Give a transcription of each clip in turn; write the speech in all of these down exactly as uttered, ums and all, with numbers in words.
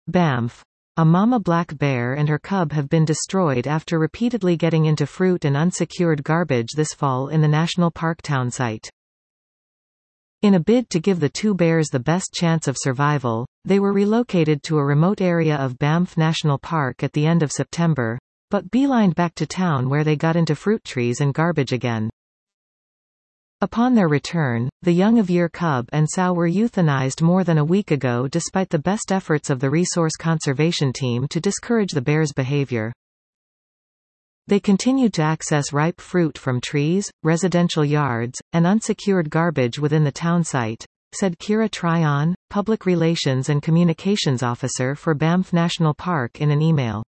Banff. A mama black bear and her cub have been destroyed after repeatedly getting into fruit and unsecured garbage this fall in the national park town site. In a bid to give the two bears the best chance of survival, they were relocated to a remote area of Banff National Park at the end of September, but beelined back to town where they got into fruit trees and garbage again. Upon their return, the young-of-year cub and sow were euthanized more than a week ago despite the best efforts of the resource conservation team to discourage the bears' behavior. They continued to access ripe fruit from trees, residential yards, and unsecured garbage within the town site, said Kira Tryon, Public Relations and Communications Officer for Banff National Park in an email.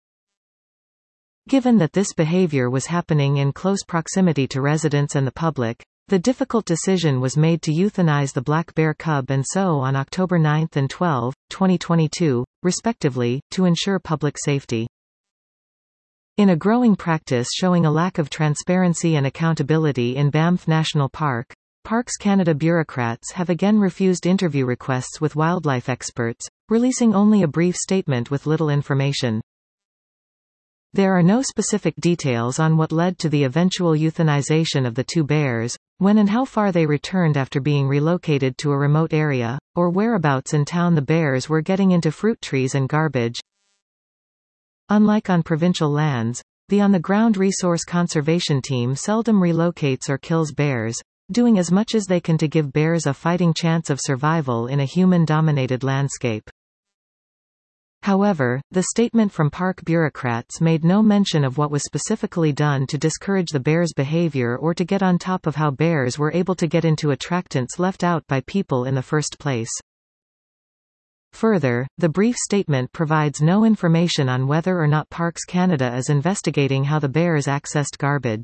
Given that this behavior was happening in close proximity to residents and the public, the difficult decision was made to euthanize the black bear cub and sow on October ninth and twelfth, twenty twenty-two, respectively, to ensure public safety. In a growing practice showing a lack of transparency and accountability in Banff National Park, Parks Canada bureaucrats have again refused interview requests with wildlife experts, releasing only a brief statement with little information. There are no specific details on what led to the eventual euthanization of the two bears, when and how far they returned after being relocated to a remote area, or whereabouts in town the bears were getting into fruit trees and garbage. Unlike on provincial lands, the on-the-ground resource conservation team seldom relocates or kills bears, doing as much as they can to give bears a fighting chance of survival in a human-dominated landscape. However, the statement from park bureaucrats made no mention of what was specifically done to discourage the bears' behavior or to get on top of how bears were able to get into attractants left out by people in the first place. Further, the brief statement provides no information on whether or not Parks Canada is investigating how the bears accessed garbage.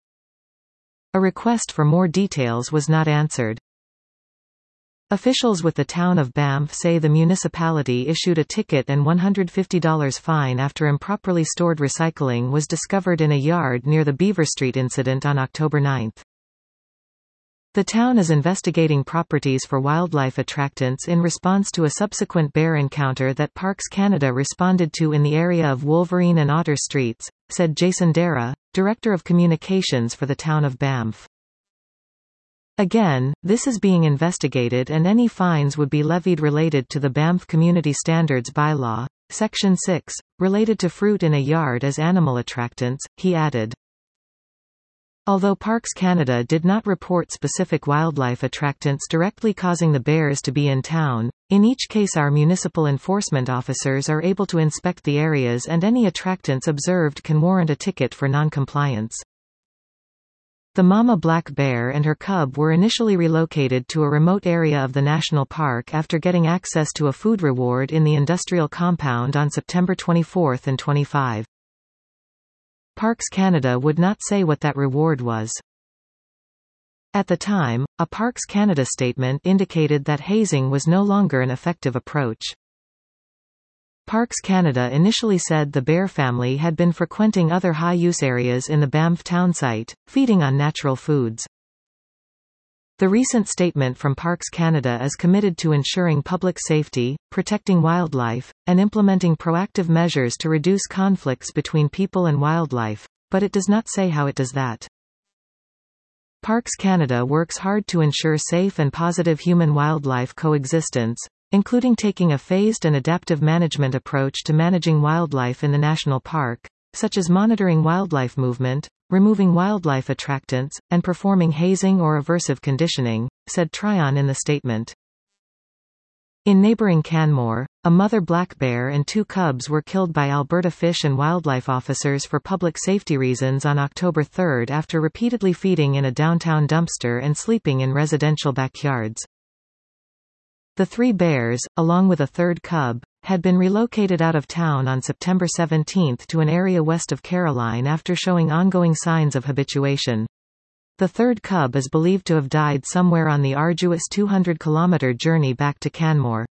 A request for more details was not answered. Officials with the town of Banff say the municipality issued a ticket and one hundred fifty dollars fine after improperly stored recycling was discovered in a yard near the Beaver Street incident on October ninth. The town is investigating properties for wildlife attractants in response to a subsequent bear encounter that Parks Canada responded to in the area of Wolverine and Otter Streets, said Jason Dara, Director of Communications for the town of Banff. Again, this is being investigated and any fines would be levied related to the Banff Community Standards Bylaw, Section six, related to fruit in a yard as animal attractants, he added. Although Parks Canada did not report specific wildlife attractants directly causing the bears to be in town, in each case our municipal enforcement officers are able to inspect the areas and any attractants observed can warrant a ticket for non-compliance. The mama black bear and her cub were initially relocated to a remote area of the national park after getting access to a food reward in the industrial compound on September twenty-fourth and twenty-fifth. Parks Canada would not say what that reward was. At the time, a Parks Canada statement indicated that hazing was no longer an effective approach. Parks Canada initially said the bear family had been frequenting other high-use areas in the Banff town site, feeding on natural foods. The recent statement from Parks Canada is committed to ensuring public safety, protecting wildlife, and implementing proactive measures to reduce conflicts between people and wildlife, but it does not say how it does that. Parks Canada works hard to ensure safe and positive human-wildlife coexistence, including taking a phased and adaptive management approach to managing wildlife in the national park, such as monitoring wildlife movement, removing wildlife attractants, and performing hazing or aversive conditioning, said Tryon in the statement. In neighbouring Canmore, a mother black bear and two cubs were killed by Alberta Fish and Wildlife officers for public safety reasons on October third after repeatedly feeding in a downtown dumpster and sleeping in residential backyards. The three bears, along with a third cub, had been relocated out of town on September seventeenth to an area west of Caroline after showing ongoing signs of habituation. The third cub is believed to have died somewhere on the arduous two hundred kilometer journey back to Canmore.